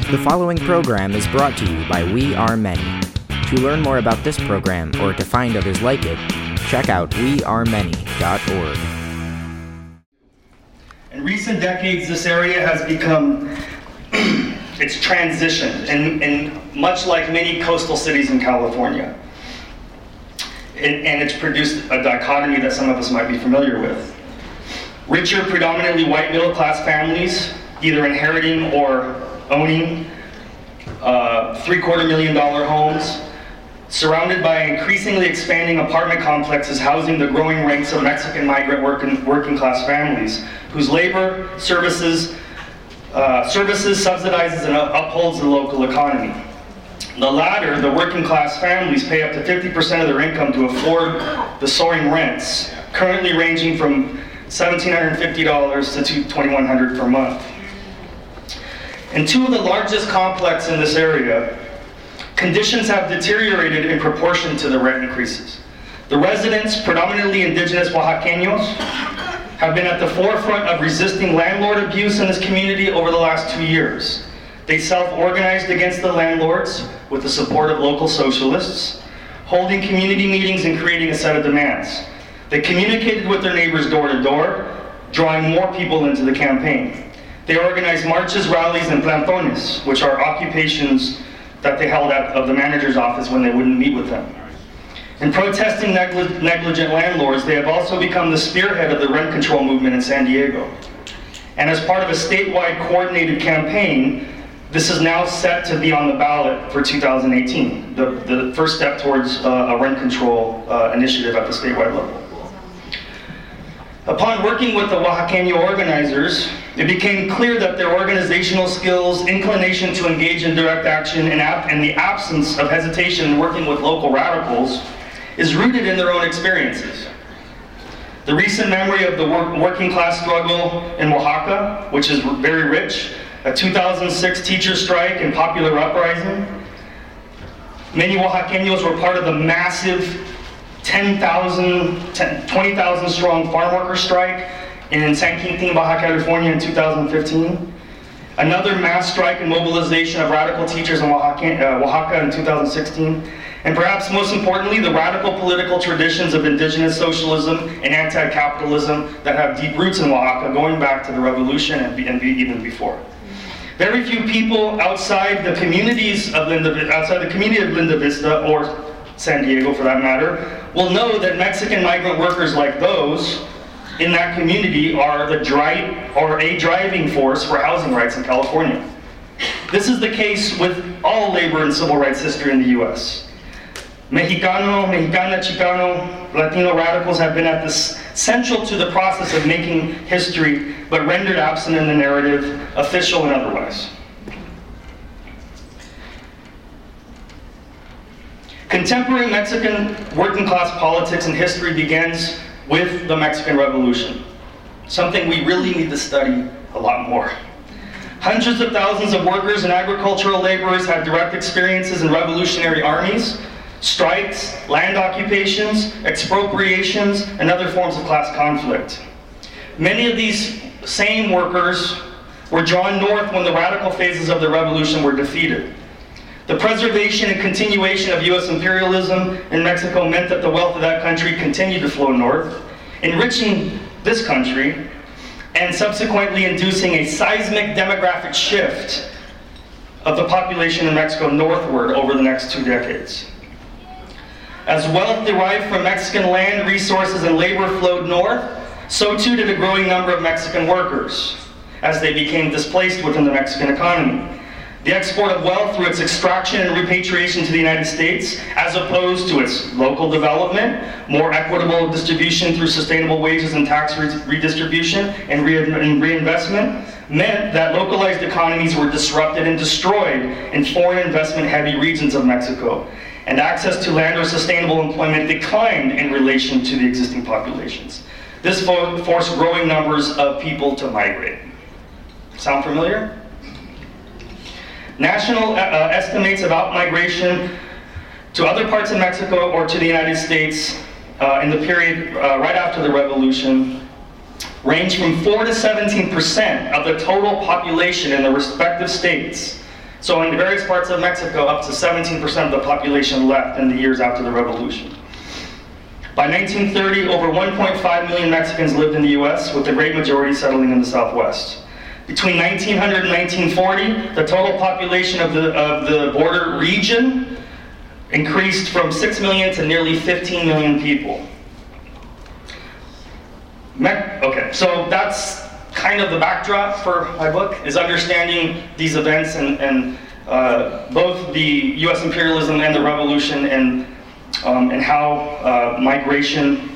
The following program is brought to you by We Are Many. To learn more about this program or to find others like it, check out wearemany.org. In recent decades, this area has become, it's transitioned, and much like many coastal cities in California. And it's produced a dichotomy that some of us might be familiar with. Richer, predominantly white middle-class families, either inheriting or owning $750,000 homes, surrounded by increasingly expanding apartment complexes housing the growing ranks of Mexican migrant working class families, whose labor services subsidizes and upholds the local economy. The latter, the working class families, pay up to 50% of their income to afford the soaring rents, currently ranging from $1,750 to $2,100 per month. In two of the largest complexes in this area, conditions have deteriorated in proportion to the rent increases. The residents, predominantly indigenous Oaxaqueños, have been at the forefront of resisting landlord abuse in this community over the last 2 years. They self-organized against the landlords with the support of local socialists, holding community meetings and creating a set of demands. They communicated with their neighbors door to door, drawing more people into the campaign. They organized marches, rallies, and plantones, which are occupations that they held out of the manager's office when they wouldn't meet with them. In protesting negligent landlords, they have also become the spearhead of the rent control movement in San Diego. And as part of a statewide coordinated campaign, this is now set to be on the ballot for 2018, the first step towards a rent control initiative at the statewide level. Upon working with the Oaxaqueño organizers, it became clear that their organizational skills, inclination to engage in direct action, and the absence of hesitation in working with local radicals is rooted in their own experiences. The recent memory of the working class struggle in Oaxaca, which is very rich, a 2006 teacher strike and popular uprising. Many Oaxaqueños were part of the massive 20,000 strong farm worker strike in San Quintin, Baja California in 2015. Another mass strike and mobilization of radical teachers in Oaxaca in 2016. And perhaps most importantly, the radical political traditions of indigenous socialism and anti-capitalism that have deep roots in Oaxaca going back to the revolution and even before. Very few people outside the communities of Linda Vista, or San Diego for that matter, will know that Mexican migrant workers like those in that community are a driving force for housing rights in California. This is the case with all labor and civil rights history in the US. Mexicana, Chicano, Latino radicals have been at this central to the process of making history, but rendered absent in the narrative, official and otherwise. Contemporary Mexican working class politics and history begins with the Mexican Revolution, something we really need to study a lot more. Hundreds of thousands of workers and agricultural laborers had direct experiences in revolutionary armies, strikes, land occupations, expropriations, and other forms of class conflict. Many of these same workers were drawn north when the radical phases of the revolution were defeated. The preservation and continuation of US imperialism in Mexico meant that the wealth of that country continued to flow north, enriching this country and subsequently inducing a seismic demographic shift of the population in Mexico northward over the next 2 decades. As wealth derived from Mexican land, resources, and labor flowed north, so too did a growing number of Mexican workers as they became displaced within the Mexican economy. The export of wealth through its extraction and repatriation to the United States, as opposed to its local development, more equitable distribution through sustainable wages and tax redistribution and reinvestment, meant that localized economies were disrupted and destroyed in foreign investment-heavy regions of Mexico, and access to land or sustainable employment declined in relation to the existing populations. This forced growing numbers of people to migrate. Sound familiar? National estimates of outmigration to other parts of Mexico or to the United States in the period right after the revolution range from 4 to 17% of the total population in the respective states So in various parts of Mexico, up to 17% of the population left in the years after the revolution. By 1930, over 1.5 million Mexicans lived in the US, with the great majority settling in the Southwest. Between 1900 and 1940, the total population of the border region increased from 6 million to nearly 15 million people. Okay, so that's kind of the backdrop for my book, is understanding these events and both the US imperialism and the revolution, and how migration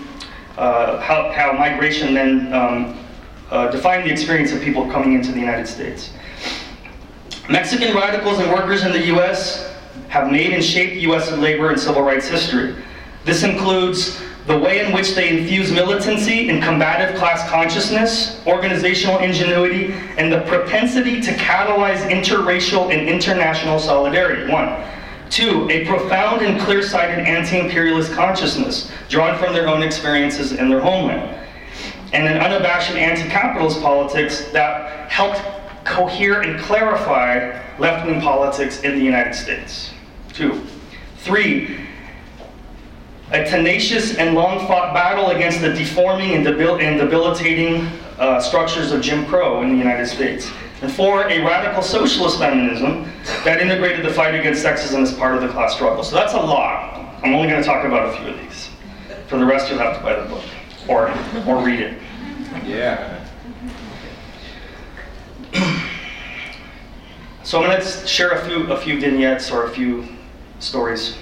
then defined the experience of people coming into the United States. Mexican radicals and workers in the US have made and shaped US labor and civil rights history. This includes the way in which they infuse militancy and combative class consciousness, organizational ingenuity, and the propensity to catalyze interracial and international solidarity, 1. 2, a profound and clear-sighted anti-imperialist consciousness drawn from their own experiences in their homeland, and an unabashed anti-capitalist politics that helped cohere and clarify left-wing politics in the United States. 2. 3, a tenacious and long-fought battle against the deforming and debilitating structures of Jim Crow in the United States. And 4, a radical socialist feminism that integrated the fight against sexism as part of the class struggle. So that's a lot. I'm only going to talk about a few of these. For the rest, you'll have to buy the book or read it. Yeah. So I'm going to share a few vignettes or a few stories.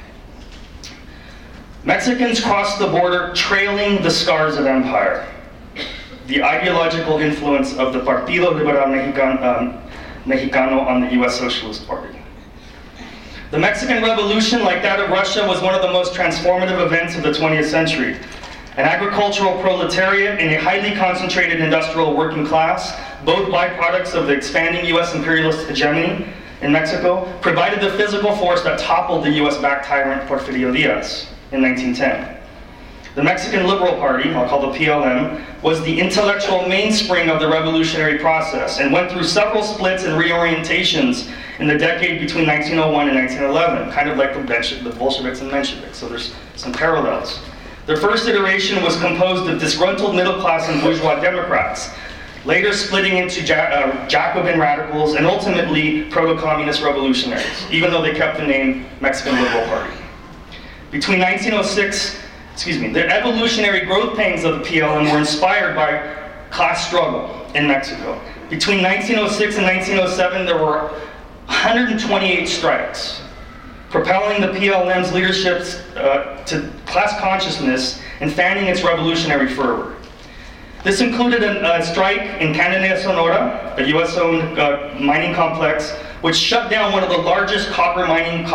Mexicans crossed the border trailing the scars of empire, the ideological influence of the Partido Liberal Mexicano on the US Socialist Party. The Mexican Revolution, like that of Russia, was one of the most transformative events of the 20th century. An agricultural proletariat and a highly concentrated industrial working class, both byproducts of the expanding US imperialist hegemony in Mexico, provided the physical force that toppled the US-backed tyrant Porfirio Diaz in 1910. The Mexican Liberal Party, I'll call the PLM, was the intellectual mainspring of the revolutionary process and went through several splits and reorientations in the decade between 1901 and 1911, kind of like the Bolsheviks and Mensheviks, so there's some parallels. Their first iteration was composed of disgruntled middle class and bourgeois Democrats, later splitting into Jacobin radicals and ultimately proto-communist revolutionaries, even though they kept the name Mexican Liberal Party. Between 1906, the evolutionary growth pangs of the PLM were inspired by class struggle in Mexico. Between 1906 and 1907, there were 128 strikes, propelling the PLM's leadership to class consciousness and fanning its revolutionary fervor. This included a strike in Cananea, Sonora, a US-owned mining complex, which shut down one of the largest copper mining,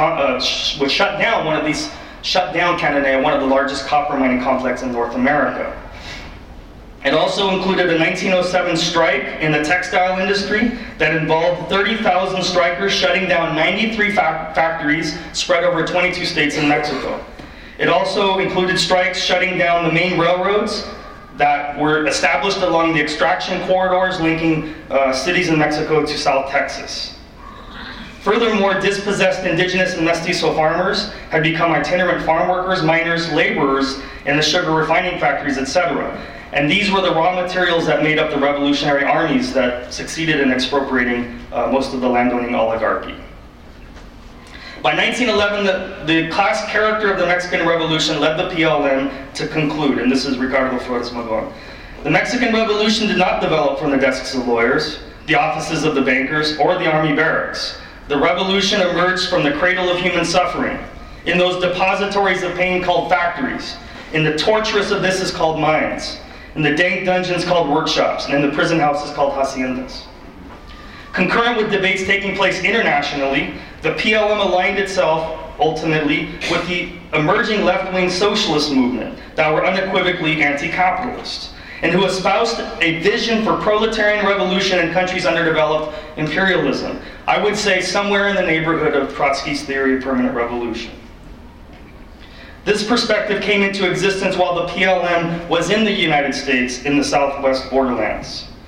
shut down Cananea, one of the largest copper mining complexes in North America. It also included a 1907 strike in the textile industry that involved 30,000 strikers shutting down 93 factories spread over 22 states in Mexico. It also included strikes shutting down the main railroads that were established along the extraction corridors linking cities in Mexico to South Texas. Furthermore, dispossessed indigenous and mestizo farmers had become itinerant farm workers, miners, laborers in the sugar refining factories, etc. And these were the raw materials that made up the revolutionary armies that succeeded in expropriating most of the landowning oligarchy. By 1911, the class character of the Mexican Revolution led the PLM to conclude, and this is Ricardo Flores Magón. The Mexican Revolution did not develop from the desks of lawyers, the offices of the bankers, or the army barracks. The revolution emerged from the cradle of human suffering, in those depositories of pain called factories, in the torturous abysses called mines, in the dank dungeons called workshops, and in the prison houses called haciendas. Concurrent with debates taking place internationally, the PLM aligned itself, ultimately, with the emerging left-wing socialist movement that were unequivocally anti-capitalist, and who espoused a vision for proletarian revolution in countries underdeveloped imperialism. I would say somewhere in the neighborhood of Trotsky's theory of permanent revolution. This perspective came into existence while the PLM was in the United States in the Southwest borderlands.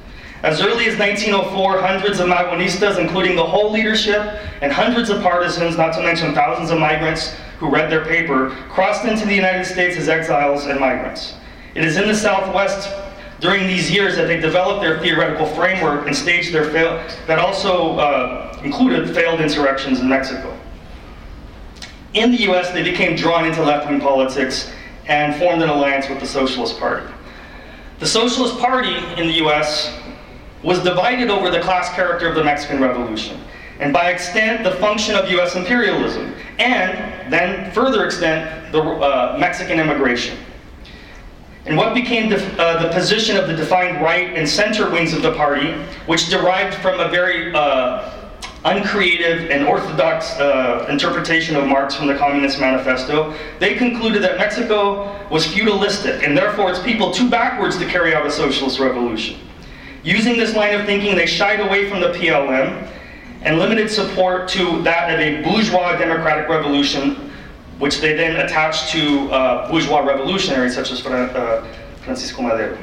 As early as 1904, hundreds of Magonistas, including the whole leadership, and hundreds of partisans, not to mention thousands of migrants who read their paper, crossed into the United States as exiles and migrants. It is in the Southwest during these years that they developed their theoretical framework and staged their that also included failed insurrections in Mexico. In the US, they became drawn into left-wing politics and formed an alliance with the Socialist Party. The Socialist Party in the US was divided over the class character of the Mexican Revolution, and by extent, the function of US imperialism, and then further extent, the Mexican immigration. And what became the position of the defined right and center wings of the party, which derived from a very uncreative and orthodox interpretation of Marx from the Communist Manifesto, they concluded that Mexico was feudalistic, and therefore its people too backwards to carry out a socialist revolution. Using this line of thinking, they shied away from the PLM and limited support to that of a bourgeois democratic revolution, which they then attached to bourgeois revolutionaries such as Francisco Madero.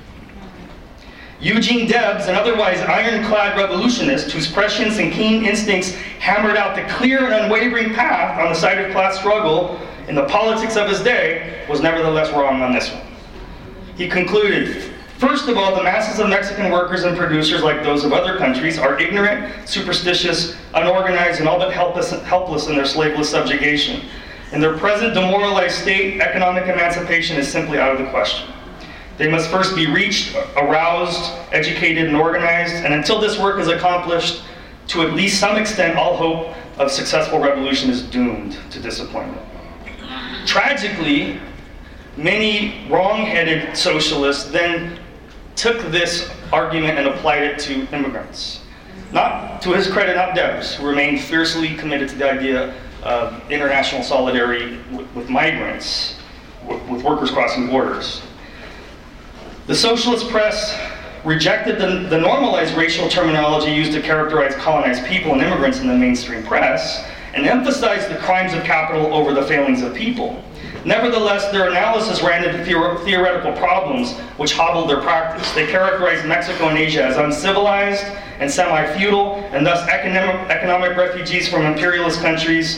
Eugene Debs, an otherwise ironclad revolutionist whose prescience and keen instincts hammered out the clear and unwavering path on the side of class struggle in the politics of his day, was nevertheless wrong on this one. He concluded, first of all, the masses of Mexican workers and producers, like those of other countries, are ignorant, superstitious, unorganized, and all but helpless in their slaveless subjugation. In their present demoralized state, economic emancipation is simply out of the question. They must first be reached, aroused, educated, and organized, and until this work is accomplished, to at least some extent, all hope of successful revolution is doomed to disappointment. Tragically, many wrong-headed socialists then took this argument and applied it to immigrants. Not, to his credit, not Debs, who remained fiercely committed to the idea of international solidarity with migrants, with workers crossing borders. The socialist press rejected the normalized racial terminology used to characterize colonized people and immigrants in the mainstream press, and emphasized the crimes of capital over the failings of people. Nevertheless, their analysis ran into theoretical problems which hobbled their practice. They characterized Mexico and Asia as uncivilized and semi-feudal, and thus economic refugees from imperialist countries,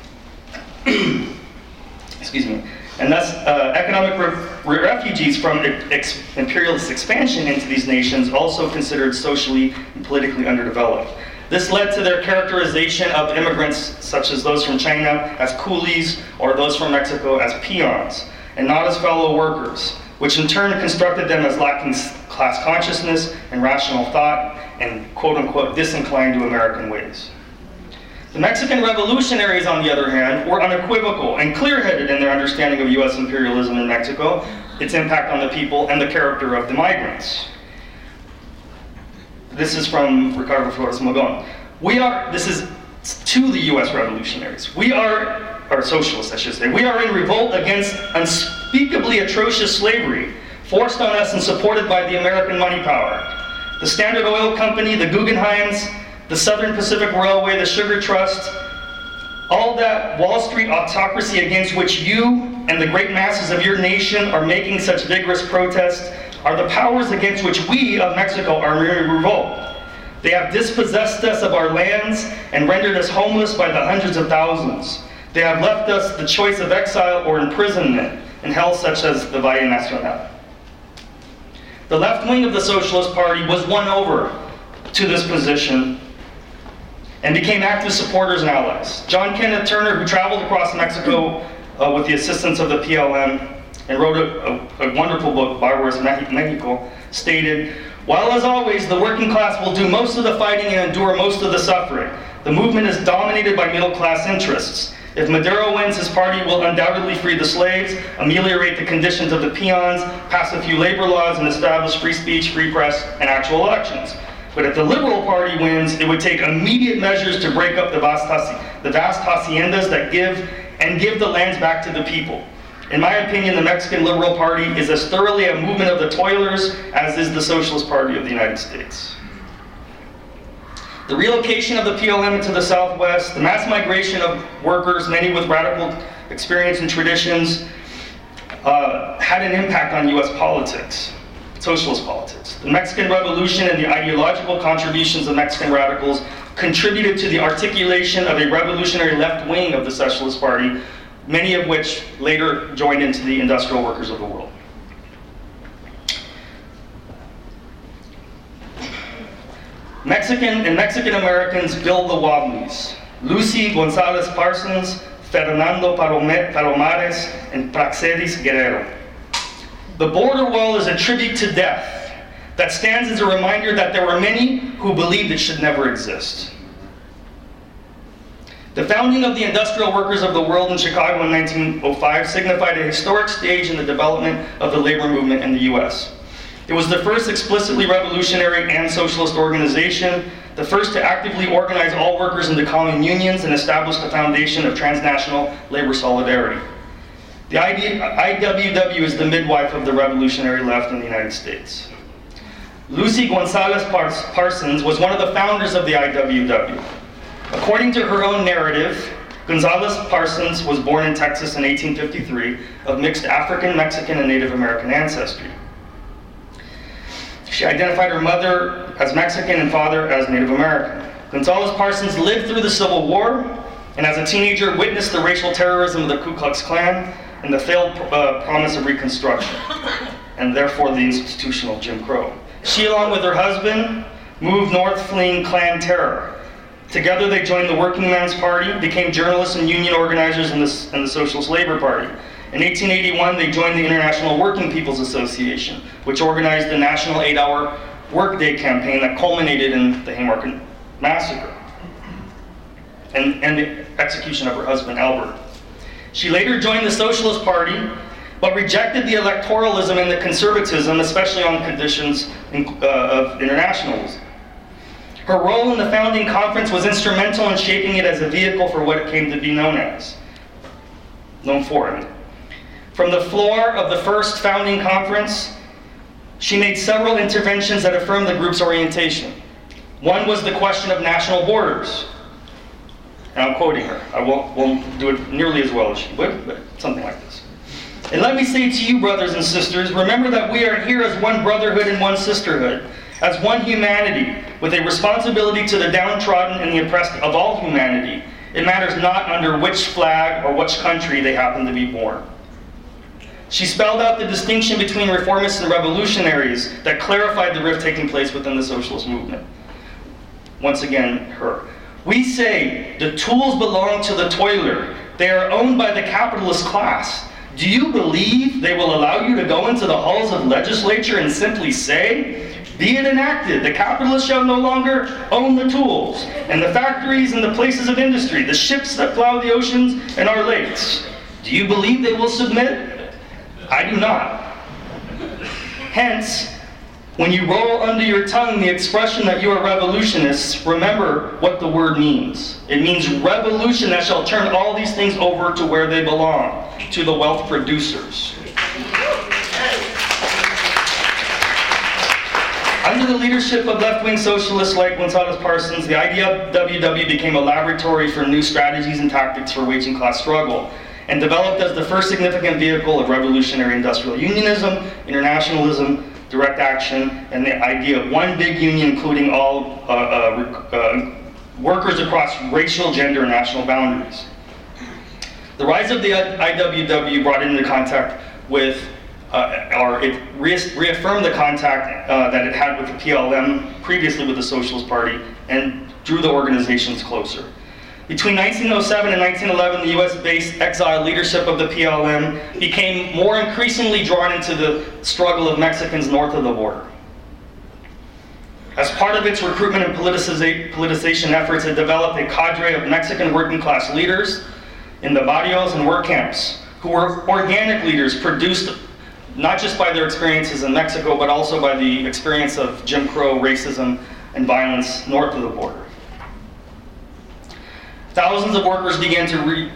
excuse me, and thus economic refugees from imperialist expansion into these nations also considered socially and politically underdeveloped. This led to their characterization of immigrants, such as those from China, as coolies, or those from Mexico as peons, and not as fellow workers, which in turn constructed them as lacking class consciousness and rational thought, and quote-unquote disinclined to American ways. The Mexican revolutionaries, on the other hand, were unequivocal and clear-headed in their understanding of US imperialism in Mexico, its impact on the people, and the character of the migrants. This is from Ricardo Flores Magón. This is to the US revolutionaries. Or socialists, I should say. We are in revolt against unspeakably atrocious slavery, forced on us and supported by the American money power. The Standard Oil Company, the Guggenheims, the Southern Pacific Railway, the Sugar Trust, all that Wall Street autocracy against which you and the great masses of your nation are making such vigorous protest are the powers against which we of Mexico are in revolt. They have dispossessed us of our lands and rendered us homeless by the hundreds of thousands. They have left us the choice of exile or imprisonment in hell such as the Valle Nacional. The left wing of the Socialist Party was won over to this position and became active supporters and allies. John Kenneth Turner, who traveled across Mexico with the assistance of the PLM and wrote a wonderful book, Barbaros Mexico, stated, "While as always the working class will do most of the fighting and endure most of the suffering, the movement is dominated by middle class interests. If Madero wins, his party will undoubtedly free the slaves, ameliorate the conditions of the peons, pass a few labor laws, and establish free speech, free press, and actual elections. But if the Liberal Party wins, it would take immediate measures to break up the vast haciendas that give the lands back to the people. In my opinion, the Mexican Liberal Party is as thoroughly a movement of the toilers as is the Socialist Party of the United States." The relocation of the PLM into the Southwest, the mass migration of workers, many with radical experience and traditions, had an impact on US politics. socialist politics. The Mexican Revolution and the ideological contributions of Mexican radicals contributed to the articulation of a revolutionary left wing of the Socialist Party, many of which later joined into the industrial workers of the world. Mexican Americans build the Wobblies. Lucy Gonzalez Parsons, Fernando Palomares, and Praxedis Guerrero. The border wall is a tribute to death that stands as a reminder that there were many who believed it should never exist. The founding of the industrial workers of the world in Chicago in 1905 signified a historic stage in the development of the labor movement in the US. It was the first explicitly revolutionary and socialist organization, the first to actively organize all workers into common unions and establish the foundation of transnational labor solidarity. The IWW is the midwife of the revolutionary left in the United States. Lucy Gonzalez Parsons was one of the founders of the IWW. According to her own narrative, Gonzalez Parsons was born in Texas in 1853 of mixed African, Mexican, and Native American ancestry. She identified her mother as Mexican and father as Native American. Gonzalez Parsons lived through the Civil War, and as a teenager witnessed the racial terrorism of the Ku Klux Klan and the failed promise of Reconstruction, and therefore the institutional Jim Crow. She, along with her husband, moved north fleeing Klan terror. Together they joined the Working Men's Party, became journalists and union organizers in the Socialist Labor Party. In 1881, they joined the International Working People's Association, which organized the National 8-Hour Workday campaign that culminated in the Haymarket Massacre and the execution of her husband, Albert. She later joined the Socialist Party, but rejected the electoralism and the conservatism, especially on conditions of internationalism. Her role in the founding conference was instrumental in shaping it as a vehicle for what it came to be known for. From the floor of the first founding conference, she made several interventions that affirmed the group's orientation. One was the question of national borders. And I'm quoting her. I won't do it nearly as well as she would, but something like this. And let me say to you, brothers and sisters, remember that we are here as one brotherhood and one sisterhood, as one humanity, with a responsibility to the downtrodden and the oppressed of all humanity. It matters not under which flag or which country they happen to be born. She spelled out the distinction between reformists and revolutionaries that clarified the rift taking place within the socialist movement. Once again, her. We say the tools belong to the toiler. They are owned by the capitalist class. Do you believe they will allow you to go into the halls of legislature and simply say, be it enacted, the capitalists shall no longer own the tools, and the factories and the places of industry, the ships that plow the oceans and our lakes? Do you believe they will submit? I do not. Hence, when you roll under your tongue the expression that you are revolutionists, remember what the word means. It means revolution that shall turn all these things over to where they belong, to the wealth producers. Under the leadership of left-wing socialists like Gonzalez Parsons, the IWW became a laboratory for new strategies and tactics for waging class struggle, and developed as the first significant vehicle of revolutionary industrial unionism, internationalism, direct action, and the idea of one big union including all workers across racial, gender, and national boundaries. The rise of the IWW brought into contact with, it reaffirmed the contact that it had with the PLM, previously with the Socialist Party, and drew the organizations closer. Between 1907 and 1911, the US-based exiled leadership of the PLM became more increasingly drawn into the struggle of Mexicans north of the border. As part of its recruitment and politicization efforts, it developed a cadre of Mexican working class leaders in the barrios and work camps, who were organic leaders produced not just by their experiences in Mexico, but also by the experience of Jim Crow, racism, and violence north of the border. Thousands of workers began to read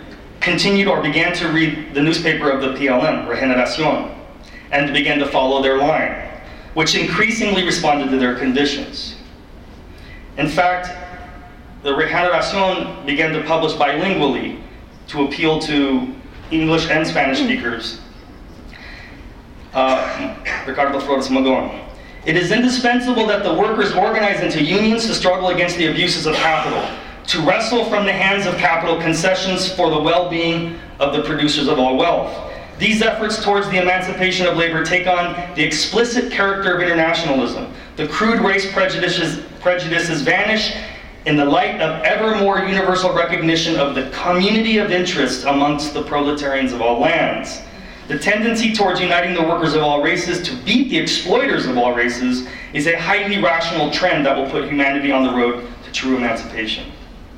the newspaper of the PLM, Regeneración, and began to follow their line, which increasingly responded to their conditions. In fact, the Regeneración began to publish bilingually to appeal to English and Spanish speakers. Ricardo Flores Magón. It is indispensable that the workers organize into unions to struggle against the abuses of capital, to wrestle from the hands of capital concessions for the well-being of the producers of all wealth. These efforts towards the emancipation of labor take on the explicit character of internationalism. The crude race prejudices vanish in the light of ever more universal recognition of the community of interest amongst the proletarians of all lands. The tendency towards uniting the workers of all races to beat the exploiters of all races is a highly rational trend that will put humanity on the road to true emancipation.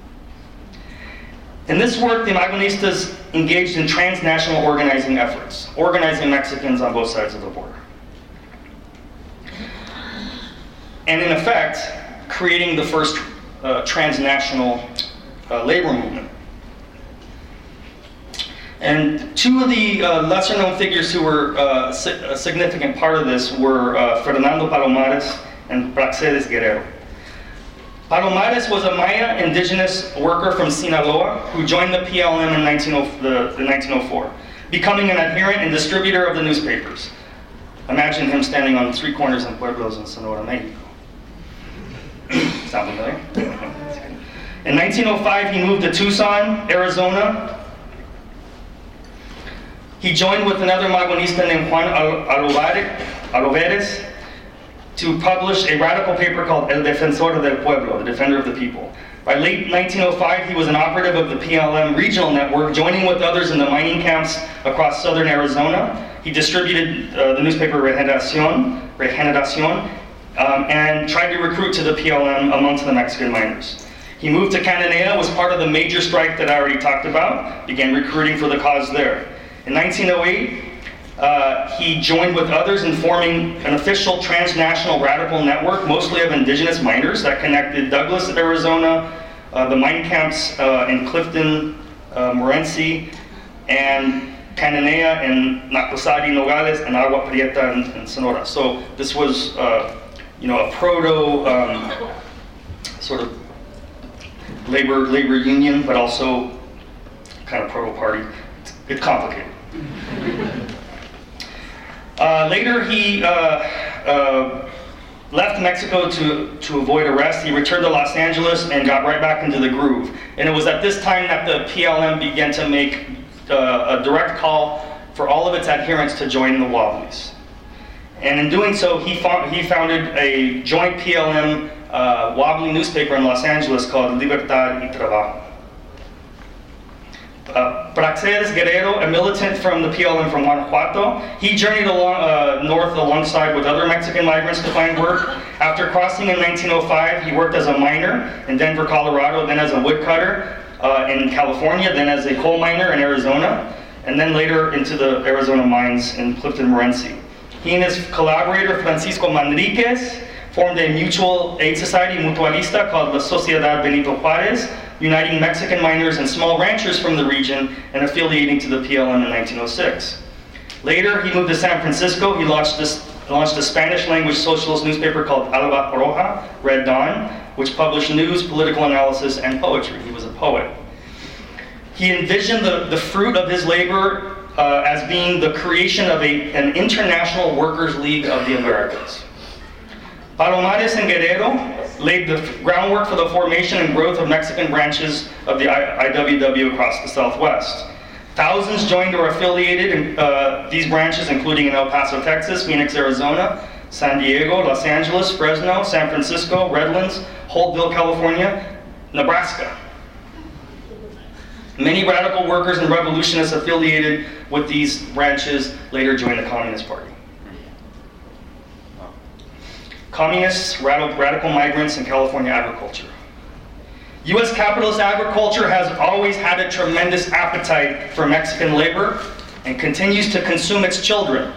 In this work, the Magonistas engaged in transnational organizing efforts, organizing Mexicans on both sides of the border. And in effect, creating the first transnational labor movement. And two of the lesser-known figures who were a significant part of this were Fernando Palomares and Praxedes Guerrero. Palomares was a Maya indigenous worker from Sinaloa who joined the PLM in 1904, becoming an adherent and distributor of the newspapers. Imagine him standing on street corners and pueblos in Sonora, Mexico. Sound familiar? In 1905, he moved to Tucson, Arizona. He joined with another Magonista named Juan Aloveres to publish a radical paper called El Defensor del Pueblo, the Defender of the People. By late 1905, he was an operative of the PLM regional network, joining with others in the mining camps across southern Arizona. He distributed the newspaper Regeneración, and tried to recruit to the PLM amongst the Mexican miners. He moved to Cananea, was part of the major strike that I already talked about, began recruiting for the cause there. In 1908, he joined with others in forming an official transnational radical network, mostly of indigenous miners, that connected Douglas, Arizona, the mine camps in Clifton, Morenci, and Cananea, and Nacosari, Nogales, and Agua Prieta in Sonora. So this was, a proto sort of labor union, but also kind of proto-party. It's complicated. Later, he left Mexico to avoid arrest. He returned to Los Angeles and got right back into the groove. And it was at this time that the PLM began to make a direct call for all of its adherents to join the Wobblies. And in doing so, he founded a joint PLM Wobbly newspaper in Los Angeles called Libertad y Trabajo. Praxedes Guerrero, a militant from the PLM from Guanajuato, he journeyed north alongside with other Mexican migrants to find work. After crossing in 1905, he worked as a miner in Denver, Colorado, then as a woodcutter in California, then as a coal miner in Arizona, and then later into the Arizona mines in Clifton, Morenci. He and his collaborator, Francisco Manriquez, formed a mutual aid society, mutualista, called La Sociedad Benito Juárez, uniting Mexican miners and small ranchers from the region and affiliating to the PLM in 1906. Later, he moved to San Francisco. He launched a Spanish-language socialist newspaper called Alba Roja, Red Dawn, which published news, political analysis, and poetry. He was a poet. He envisioned the fruit of his labor as being the creation of an international workers' league of the Americas. Palomares and Guerrero laid the groundwork for the formation and growth of Mexican branches of the IWW across the Southwest. Thousands joined or affiliated in these branches, including in El Paso, Texas, Phoenix, Arizona, San Diego, Los Angeles, Fresno, San Francisco, Redlands, Holtville, California, Nebraska. Many radical workers and revolutionists affiliated with these branches later joined the Communist Party. Communists, radical migrants, and California agriculture. U.S. capitalist agriculture has always had a tremendous appetite for Mexican labor and continues to consume its children.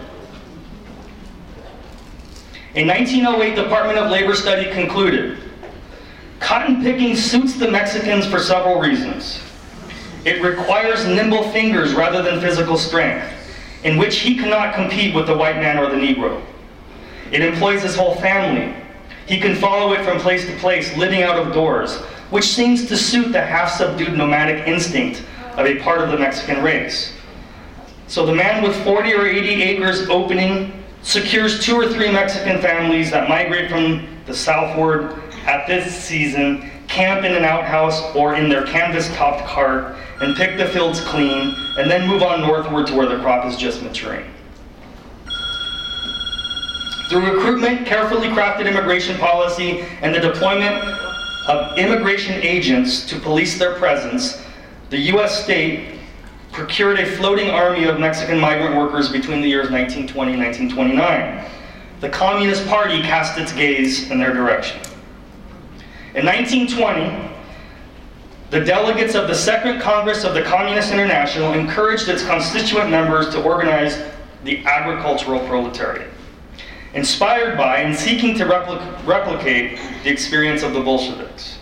A 1908 Department of Labor study concluded, cotton picking suits the Mexicans for several reasons. It requires nimble fingers rather than physical strength, in which he cannot compete with the white man or the Negro. It employs his whole family. He can follow it from place to place, living out of doors, which seems to suit the half-subdued nomadic instinct of a part of the Mexican race. So the man with 40 or 80 acres opening secures 2 or 3 Mexican families that migrate from the southward at this season, camp in an outhouse or in their canvas-topped cart, and pick the fields clean, and then move on northward to where the crop is just maturing. Through recruitment, carefully crafted immigration policy, and the deployment of immigration agents to police their presence, the U.S. state procured a floating army of Mexican migrant workers between the years 1920 and 1929. The Communist Party cast its gaze in their direction. In 1920, the delegates of the Second Congress of the Communist International encouraged its constituent members to organize the agricultural proletariat, inspired by and seeking to replicate the experience of the Bolsheviks.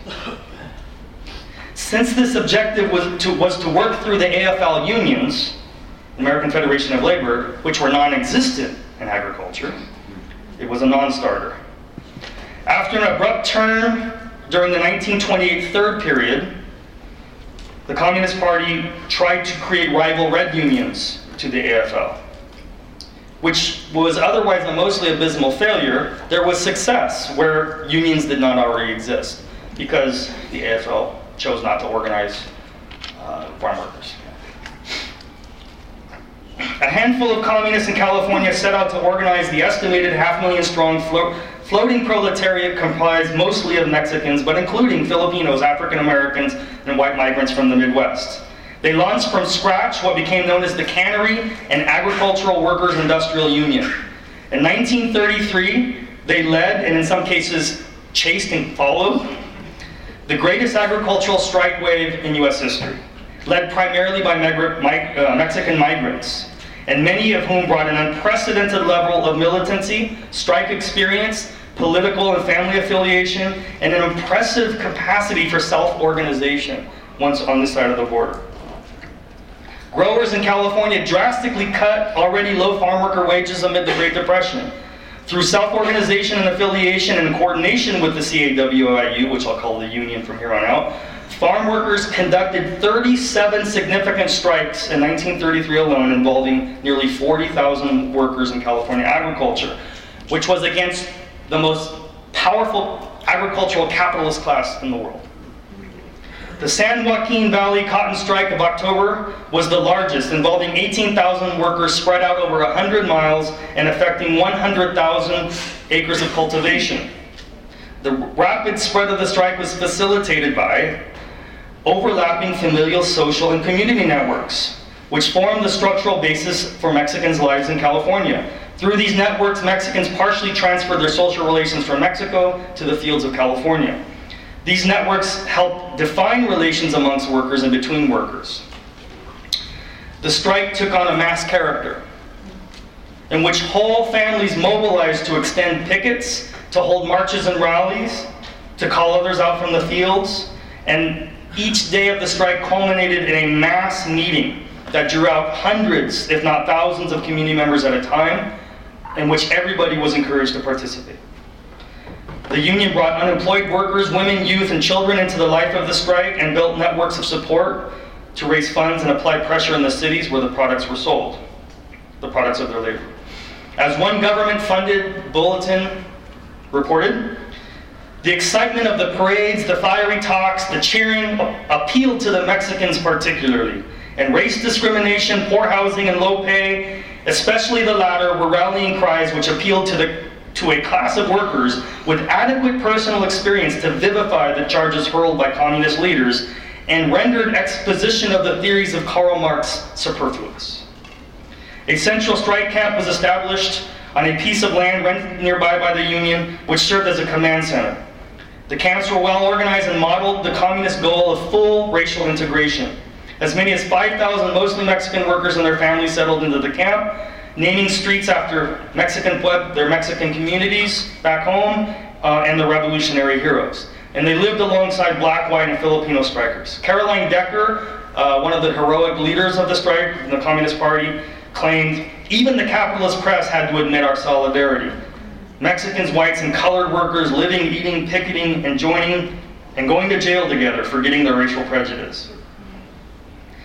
Since this objective was to work through the AFL unions, American Federation of Labor, which were non-existent in agriculture, it was a non-starter. After an abrupt turn during the 1928 third period, the Communist Party tried to create rival red unions to the AFL, which was otherwise a mostly abysmal failure. There was success where unions did not already exist because the AFL chose not to organize farm workers. A handful of communists in California set out to organize the estimated 500,000 strong floating proletariat comprised mostly of Mexicans, but including Filipinos, African Americans, and white migrants from the Midwest. They launched from scratch what became known as the Cannery and Agricultural Workers Industrial Union. In 1933, they led, and in some cases chased and followed, the greatest agricultural strike wave in U.S. history, led primarily by Mexican migrants, and many of whom brought an unprecedented level of militancy, strike experience, political and family affiliation, and an impressive capacity for self-organization once on this side of the border. Growers in California drastically cut already low farm worker wages amid the Great Depression. Through self-organization and affiliation and coordination with the CAWIU, which I'll call the union from here on out, farm workers conducted 37 significant strikes in 1933 alone, involving nearly 40,000 workers in California agriculture, which was against the most powerful agricultural capitalist class in the world. The San Joaquin Valley Cotton Strike of October was the largest, involving 18,000 workers spread out over 100 miles and affecting 100,000 acres of cultivation. The rapid spread of the strike was facilitated by overlapping familial, social, and community networks, which formed the structural basis for Mexicans' lives in California. Through these networks, Mexicans partially transferred their social relations from Mexico to the fields of California. These networks help define relations amongst workers and between workers. The strike took on a mass character, in which whole families mobilized to extend pickets, to hold marches and rallies, to call others out from the fields, and each day of the strike culminated in a mass meeting that drew out hundreds, if not thousands, of community members at a time, in which everybody was encouraged to participate. The union brought unemployed workers, women, youth, and children into the life of the strike and built networks of support to raise funds and apply pressure in the cities where the products were sold, the products of their labor. As one government-funded bulletin reported, the excitement of the parades, the fiery talks, the cheering appealed to the Mexicans particularly, and race discrimination, poor housing, and low pay, especially the latter, were rallying cries which appealed to a class of workers with adequate personal experience to vivify the charges hurled by communist leaders and rendered exposition of the theories of Karl Marx superfluous. A central strike camp was established on a piece of land rented nearby by the union, which served as a command center. The camps were well organized and modeled the communist goal of full racial integration. As many as 5,000 mostly Mexican workers and their families settled into the camp, naming streets after their Mexican communities back home, and the revolutionary heroes. And they lived alongside black, white, and Filipino strikers. Caroline Decker, one of the heroic leaders of the strike in the Communist Party, claimed, "Even the capitalist press had to admit our solidarity. Mexicans, whites, and colored workers living, eating, picketing, and joining, and going to jail together, forgetting their racial prejudice."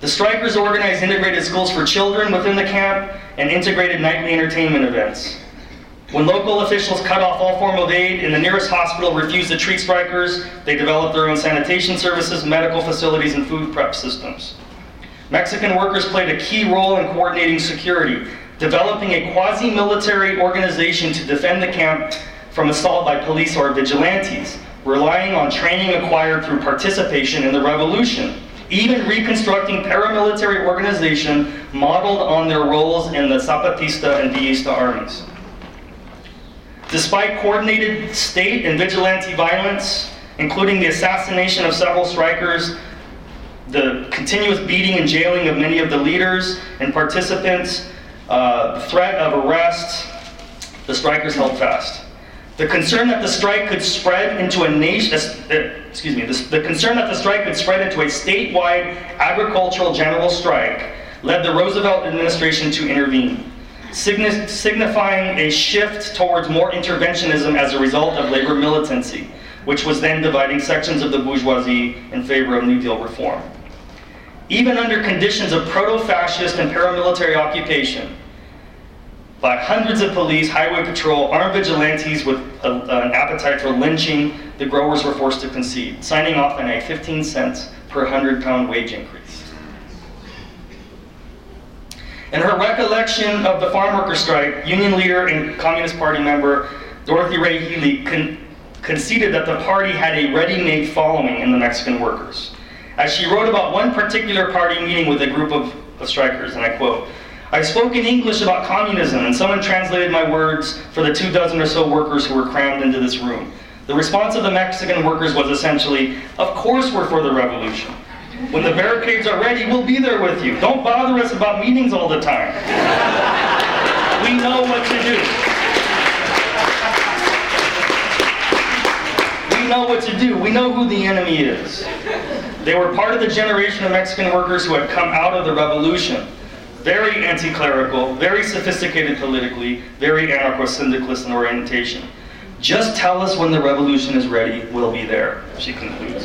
The strikers organized integrated schools for children within the camp and integrated nightly entertainment events. When local officials cut off all form of aid and the nearest hospital refused to treat strikers, they developed their own sanitation services, medical facilities, and food prep systems. Mexican workers played a key role in coordinating security, developing a quasi-military organization to defend the camp from assault by police or vigilantes, relying on training acquired through participation in the revolution, even reconstructing paramilitary organization modeled on their roles in the Zapatista and Villista armies. Despite coordinated state and vigilante violence, including the assassination of several strikers, the continuous beating and jailing of many of the leaders and participants, the threat of arrest, the strikers held fast. The concern that the strike could spread into a statewide agricultural general strike led the Roosevelt administration to intervene, signifying a shift towards more interventionism as a result of labor militancy, which was then dividing sections of the bourgeoisie in favor of New Deal reform. Even under conditions of proto-fascist and paramilitary occupation, by hundreds of police, highway patrol, armed vigilantes with an appetite for lynching, the growers were forced to concede, signing off on a 15 cents per 100-pound wage increase. In her recollection of the farm worker strike, union leader and Communist Party member Dorothy Ray Healy conceded that the party had a ready-made following in the Mexican workers. As she wrote about one particular party meeting with a group of strikers, and I quote, "I spoke in English about communism, and someone translated my words for the 24 or so workers who were crammed into this room. The response of the Mexican workers was essentially, 'Of course we're for the revolution. When the barricades are ready, we'll be there with you. Don't bother us about meetings all the time. We know what to do. We know what to do. We know who the enemy is.'" They were part of the generation of Mexican workers who had come out of the revolution. Very anti-clerical, very sophisticated politically, very anarcho-syndicalist in orientation. "Just tell us when the revolution is ready, we'll be there," she concludes.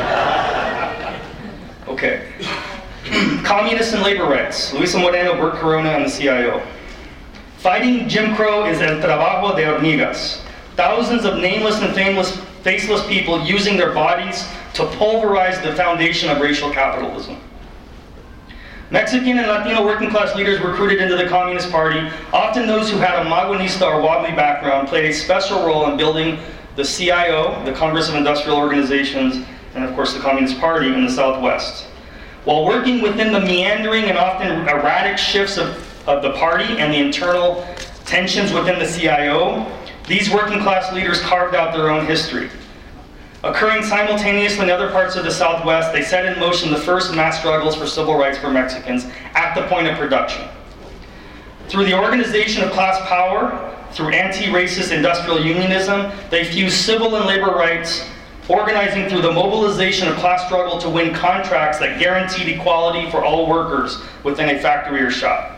Okay. Communists and labor rights. Luisa Moreno, Bert Corona, and the CIO. Fighting Jim Crow is el trabajo de hormigas. Thousands of nameless and faceless people using their bodies to pulverize the foundation of racial capitalism. Mexican and Latino working class leaders recruited into the Communist Party, often those who had a Maguanista or Wobbly background, played a special role in building the CIO, the Congress of Industrial Organizations, and of course the Communist Party in the Southwest. While working within the meandering and often erratic shifts of the party and the internal tensions within the CIO, these working class leaders carved out their own history. Occurring simultaneously in other parts of the Southwest, they set in motion the first mass struggles for civil rights for Mexicans at the point of production. Through the organization of class power, through anti-racist industrial unionism, they fused civil and labor rights, organizing through the mobilization of class struggle to win contracts that guaranteed equality for all workers within a factory or shop.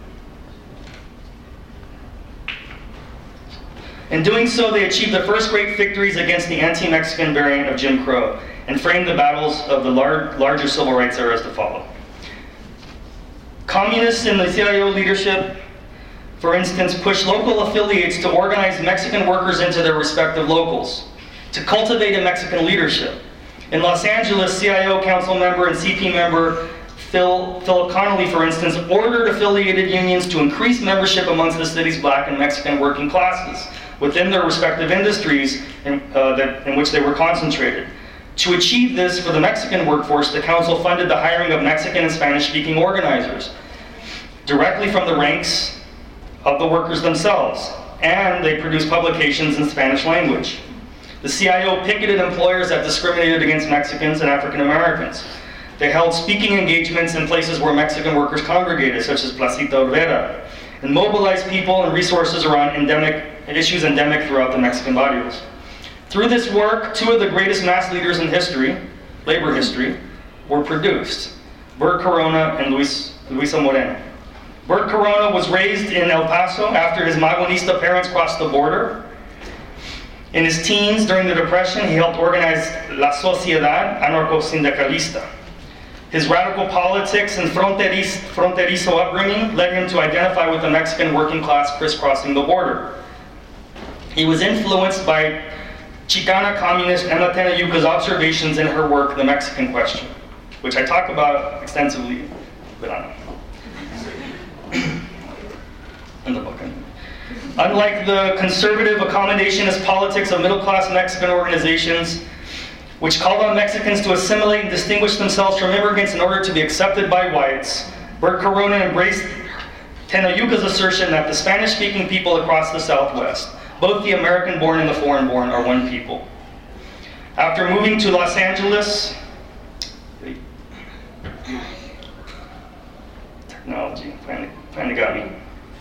In doing so, they achieved the first great victories against the anti-Mexican variant of Jim Crow and framed the battles of the larger civil rights eras to follow. Communists in the CIO leadership, for instance, pushed local affiliates to organize Mexican workers into their respective locals, to cultivate a Mexican leadership. In Los Angeles, CIO council member and CP member Philip Connolly, for instance, ordered affiliated unions to increase membership amongst the city's black and Mexican working classes within their respective industries in which they were concentrated. To achieve this for the Mexican workforce, the council funded the hiring of Mexican and Spanish-speaking organizers directly from the ranks of the workers themselves, and they produced publications in Spanish language. The CIO picketed employers that discriminated against Mexicans and African Americans. They held speaking engagements in places where Mexican workers congregated, such as Placita Olvera, and mobilized people and resources around issues endemic throughout the Mexican barrios. Through this work, two of the greatest mass leaders in history, labor history, were produced, Bert Corona and Luisa Moreno. Bert Corona was raised in El Paso after his Maguanista parents crossed the border. In his teens, during the Depression, he helped organize La Sociedad Anarco-Sindicalista. His radical politics and fronterizo upbringing led him to identify with the Mexican working class crisscrossing the border. He was influenced by Chicana communist Emma Tenayuca's observations in her work, The Mexican Question, which I talk about extensively, but I don't know. In the book. Unlike the conservative accommodationist politics of middle-class Mexican organizations, which called on Mexicans to assimilate and distinguish themselves from immigrants in order to be accepted by whites, Bert Corona embraced Tenayuca's assertion that the Spanish-speaking people across the Southwest, both the American-born and the foreign-born, are one people. After moving to Los Angeles, technology finally got me.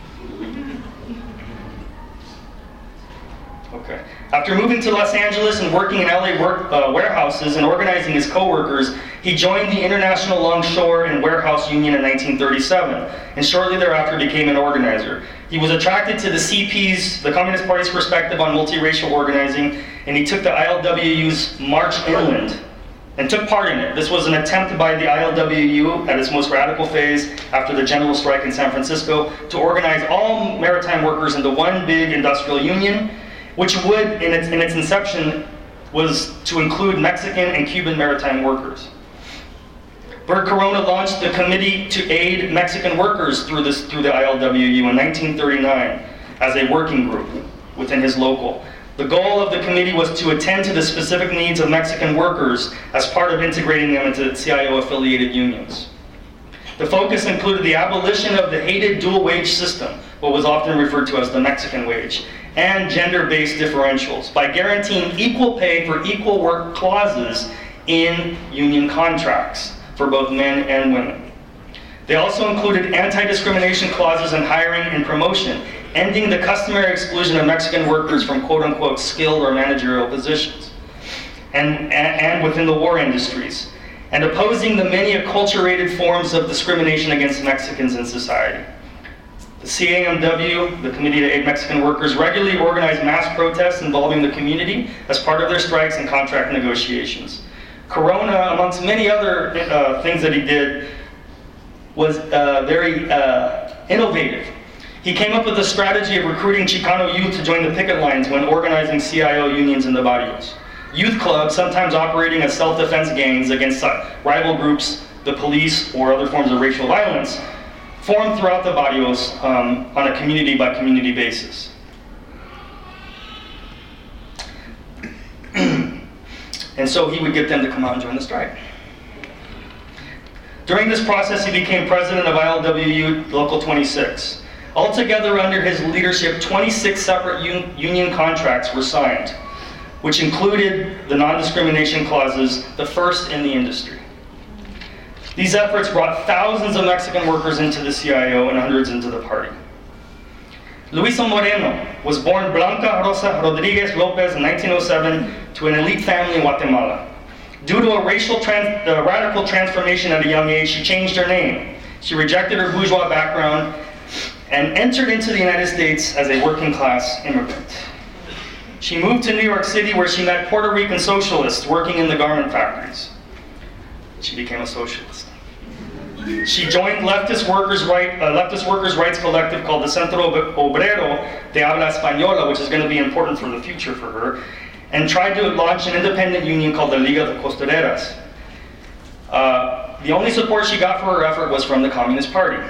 Okay. After moving to Los Angeles and working in LA warehouses and organizing his co-workers, he joined the International Longshore and Warehouse Union in 1937, and shortly thereafter became an organizer. He was attracted to the CP's, the Communist Party's perspective on multiracial organizing, and he took the ILWU's March Inland and took part in it. This was an attempt by the ILWU at its most radical phase after the general strike in San Francisco to organize all maritime workers into one big industrial union, which would, in its inception, was to include Mexican and Cuban maritime workers. Bert Corona launched the Committee to Aid Mexican Workers through the ILWU in 1939 as a working group within his local. The goal of the committee was to attend to the specific needs of Mexican workers as part of integrating them into CIO-affiliated unions. The focus included the abolition of the hated dual wage system, what was often referred to as the Mexican wage, and gender-based differentials by guaranteeing equal pay for equal work clauses in union contracts for both men and women. They also included anti-discrimination clauses in hiring and promotion, ending the customary exclusion of Mexican workers from quote-unquote skilled or managerial positions, and within the war industries, and opposing the many acculturated forms of discrimination against Mexicans in society. The CAMW, the Committee to Aid Mexican Workers, regularly organized mass protests involving the community as part of their strikes and contract negotiations. Corona, amongst many other things that he did, was very innovative. He came up with a strategy of recruiting Chicano youth to join the picket lines when organizing CIO unions in the barrios. Youth clubs, sometimes operating as self-defense gangs against rival groups, the police, or other forms of racial violence, formed throughout the barrios on a community-by-community basis. And so he would get them to come out and join the strike. During this process, he became president of ILWU Local 26. Altogether, under his leadership, 26 separate union contracts were signed, which included the non-discrimination clauses, the first in the industry. These efforts brought thousands of Mexican workers into the CIO and hundreds into the party. Luisa Moreno was born Blanca Rosa Rodriguez Lopez in 1907 to an elite family in Guatemala. Due to a radical transformation at a young age, she changed her name. She rejected her bourgeois background and entered into the United States as a working class immigrant. She moved to New York City where she met Puerto Rican socialists working in the garment factories. She became a socialist. She joined leftist workers' rights collective called the Centro Obrero de Habla Española, which is going to be important for the future for her, and tried to launch an independent union called the Liga de Costureras. The only support she got for her effort was from the Communist Party.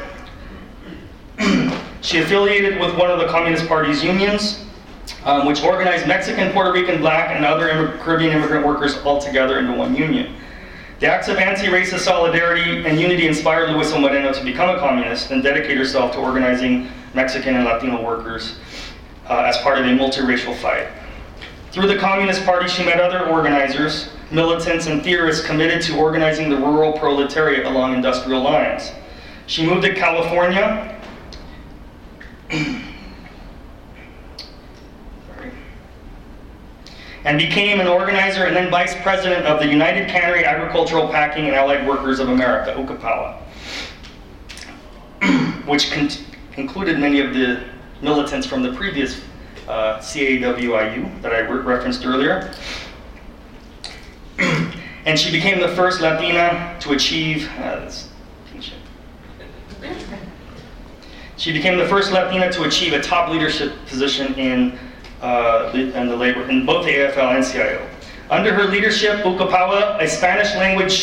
She affiliated with one of the Communist Party's unions, which organized Mexican, Puerto Rican, Black, and other Caribbean immigrant workers all together into one union. The acts of anti-racist solidarity and unity inspired Luisa Moreno to become a communist and dedicate herself to organizing Mexican and Latino workers as part of a multiracial fight. Through the Communist Party, she met other organizers, militants, and theorists committed to organizing the rural proletariat along industrial lines. She moved to California and became an organizer and then vice president of the United Cannery Agricultural Packing and Allied Workers of America, UCAPALA, which included many of the militants from the previous CAWIU that I referenced earlier. And she became the first Latina to achieve, she became the first Latina to achieve a top leadership position in the labor, in both the AFL and CIO. Under her leadership, a Spanish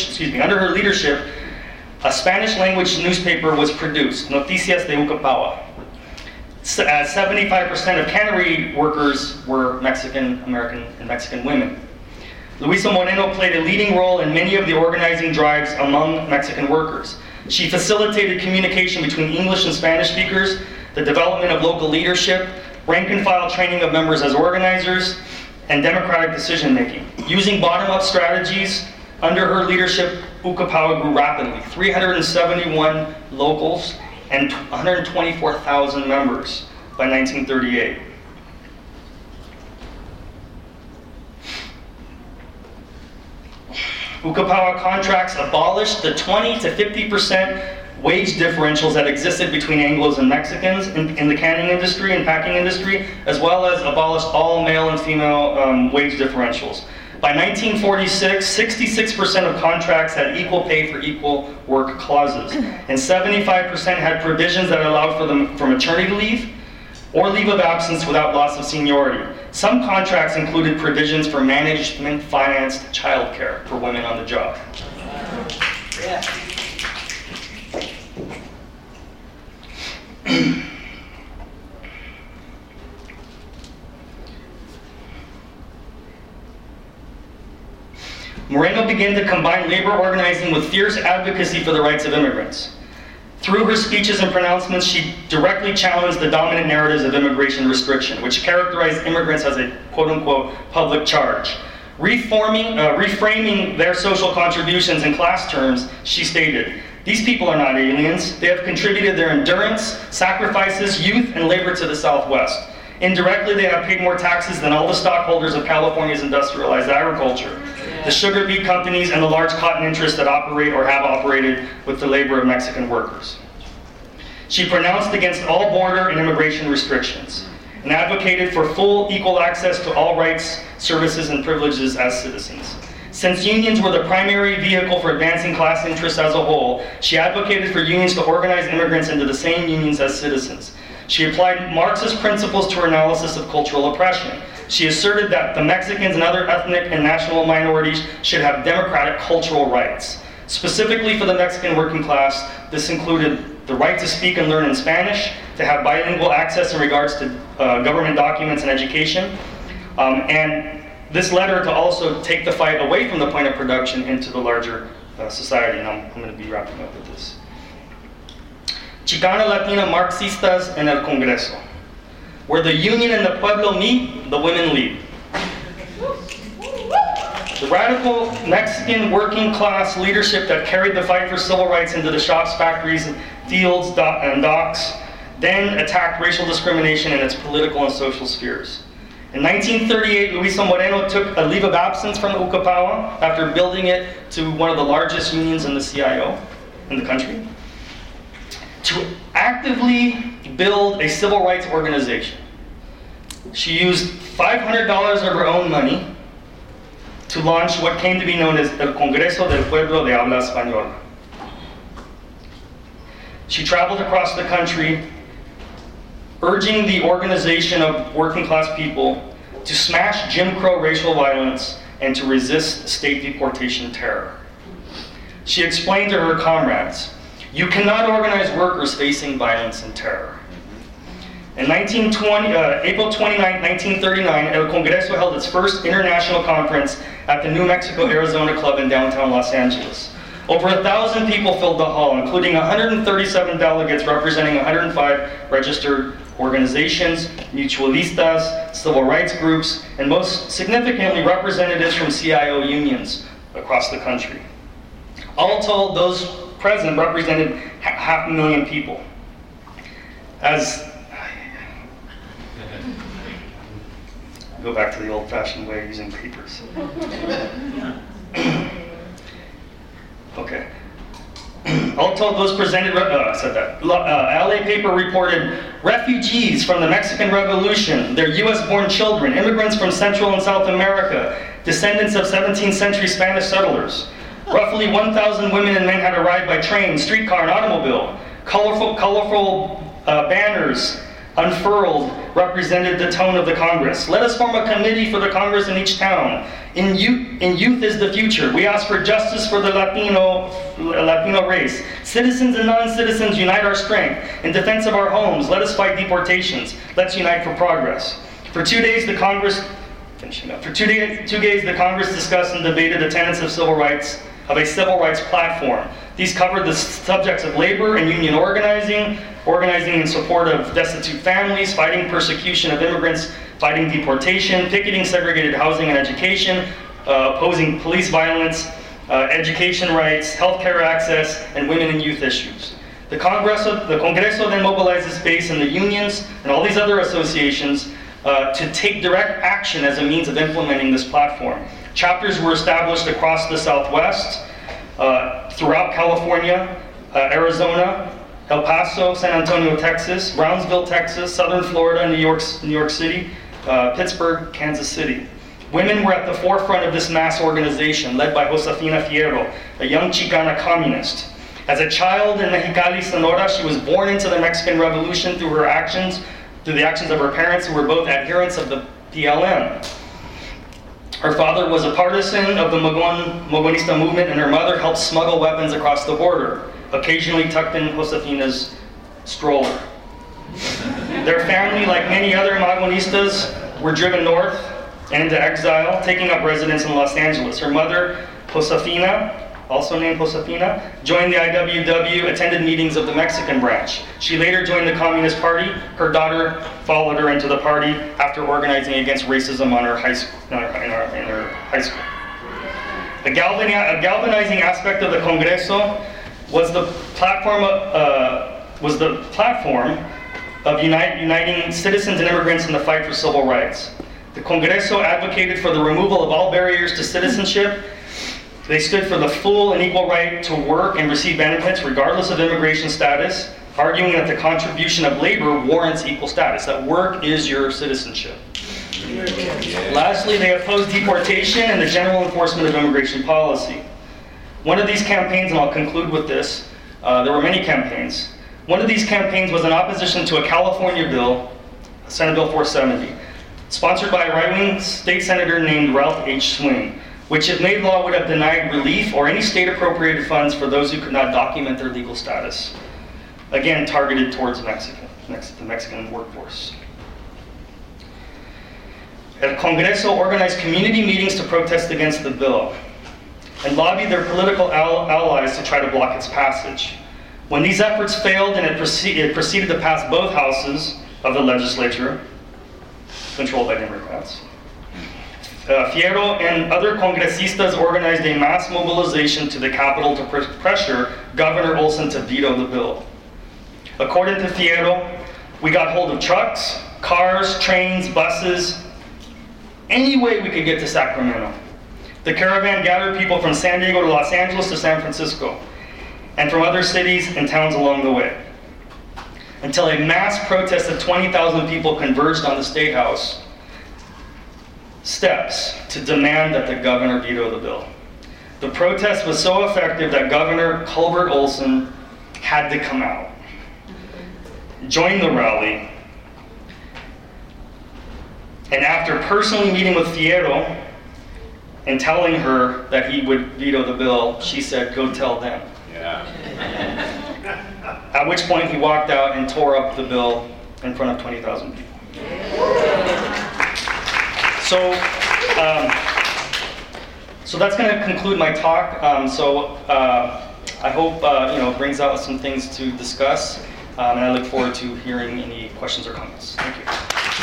language newspaper was produced, Noticias de Ucapahua. 75% of cannery workers were Mexican American and Mexican women. Luisa Moreno played a leading role in many of the organizing drives among Mexican workers. She facilitated communication between English and Spanish speakers, the development of local leadership, rank and file training of members as organizers, and democratic decision making. Using bottom-up strategies, under her leadership, Ucapahua grew rapidly. 371 locals and 124,000 members by 1938. Ucapahua contracts abolished the 20 to 50% wage differentials that existed between Anglos and Mexicans in the canning industry and packing industry, as well as abolished all male and female wage differentials. By 1946, 66% of contracts had equal pay for equal work clauses, and 75% had provisions that allowed for maternity leave or leave of absence without loss of seniority. Some contracts included provisions for management-financed childcare for women on the job. Yeah. Moreno began to combine labor organizing with fierce advocacy for the rights of immigrants. Through her speeches and pronouncements, she directly challenged the dominant narratives of immigration restriction, which characterized immigrants as a quote-unquote public charge. Reframing their social contributions in class terms, she stated, "These people are not aliens. They have contributed their endurance, sacrifices, youth, and labor to the Southwest. Indirectly, they have paid more taxes than all the stockholders of California's industrialized agriculture, the sugar beet companies, and the large cotton interests that operate or have operated with the labor of Mexican workers." She pronounced against all border and immigration restrictions and advocated for full equal access to all rights, services, and privileges as citizens. Since unions were the primary vehicle for advancing class interests as a whole, she advocated for unions to organize immigrants into the same unions as citizens. She applied Marxist principles to her analysis of cultural oppression. She asserted that the Mexicans and other ethnic and national minorities should have democratic cultural rights. Specifically for the Mexican working class, this included the right to speak and learn in Spanish, to have bilingual access in regards to government documents and education, and this led her to also take the fight away from the point of production into the larger society, and I'm going to be wrapping up with this. Chicana Latina Marxistas en el Congreso. Where the union and the pueblo meet, the women lead. The radical Mexican working class leadership that carried the fight for civil rights into the shops, factories, fields, and docks, then attacked racial discrimination in its political and social spheres. In 1938, Luisa Moreno took a leave of absence from Ucapahua after building it to one of the largest unions in the CIO in the country, to actively build a civil rights organization. She used $500 of her own money to launch what came to be known as El Congreso del Pueblo de Habla Española. She traveled across the country urging the organization of working class people to smash Jim Crow racial violence and to resist state deportation terror. She explained to her comrades, "You cannot organize workers facing violence and terror." In April 29, 1939, El Congreso held its first international conference at the New Mexico Arizona Club in downtown Los Angeles. Over 1,000 people filled the hall, including 137 delegates representing 105 registered organizations, mutualistas, civil rights groups, and most significantly, representatives from CIO unions across the country. All told, those present represented 500,000 people. Go back to the old-fashioned way of using papers. Okay. All told, those presented, LA paper reported refugees from the Mexican Revolution, their US-born children, immigrants from Central and South America, descendants of 17th century Spanish settlers. Roughly 1,000 women and men had arrived by train, streetcar, and automobile. Colorful banners unfurled represented the tone of the Congress. Let us form a committee for the Congress in each town. In youth is the future. We ask for justice for the Latino race. Citizens and non-citizens, unite our strength. In defense of our homes, let us fight deportations. Let's unite for progress. For 2 days, the Congress discussed and debated the tenets of a civil rights platform. These covered the subjects of labor and union organizing in support of destitute families, fighting persecution of immigrants, fighting deportation, picketing segregated housing and education, opposing police violence, education rights, healthcare access, and women and youth issues. The Congreso then mobilized its base in the unions and all these other associations to take direct action as a means of implementing this platform. Chapters were established across the Southwest, throughout California, Arizona, El Paso, San Antonio, Texas, Brownsville, Texas, Southern Florida, New York City, Pittsburgh, Kansas City. Women were at the forefront of this mass organization led by Josefina Fierro, a young Chicana communist. As a child in Mexicali, Sonora, she was born into the Mexican Revolution through the actions of her parents, who were both adherents of the PLN. Her father was a partisan of the Mogonista movement, and her mother helped smuggle weapons across the border, occasionally tucked in Josefina's stroller. Their family, like many other Mogonistas, were driven north and into exile, taking up residence in Los Angeles. Her mother, Josefina, also named Josefina, joined the IWW, attended meetings of the Mexican branch. She later joined the Communist Party. Her daughter followed her into the party after organizing against racism on her high school, in her high school. A galvanizing aspect of the Congreso was the platform of uniting citizens and immigrants in the fight for civil rights. The Congreso advocated for the removal of all barriers to citizenship. They stood for the full and equal right to work and receive benefits regardless of immigration status, arguing that the contribution of labor warrants equal status, that work is your citizenship. Lastly, they opposed deportation and the general enforcement of immigration policy. One of these campaigns, and I'll conclude with this, there were many campaigns. One of these campaigns was in opposition to a California bill, Senate Bill 470, sponsored by a right-wing state senator named Ralph H. Swing, which if made law would have denied relief or any state-appropriated funds for those who could not document their legal status. Again, targeted towards the Mexican workforce. El Congreso organized community meetings to protest against the bill and lobbied their political allies to try to block its passage. When these efforts failed and it proceeded to pass both houses of the legislature, controlled by Democrats, Fierro and other congresistas organized a mass mobilization to the Capitol to pressure Governor Olson to veto the bill. According to Fierro, we got hold of trucks, cars, trains, buses, any way we could get to Sacramento. The caravan gathered people from San Diego to Los Angeles to San Francisco, and from other cities and towns along the way, until a mass protest of 20,000 people converged on the State House steps to demand that the governor veto the bill. The protest was so effective that Governor Culbert Olson had to come out, join the rally, and after personally meeting with Fierro and telling her that he would veto the bill, she said, "Go tell them." Yeah. At which point he walked out and tore up the bill in front of 20,000 people. So that's going to conclude my talk. I hope it brings out some things to discuss, and I look forward to hearing any questions or comments. Thank you.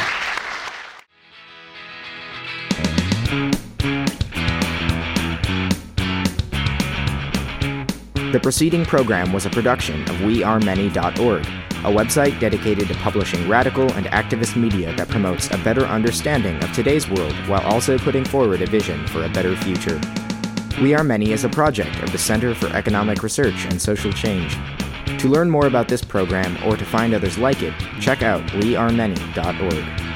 The preceding program was a production of wearemany.org, a website dedicated to publishing radical and activist media that promotes a better understanding of today's world while also putting forward a vision for a better future. We Are Many is a project of the Center for Economic Research and Social Change. To learn more about this program or to find others like it, check out wearemany.org.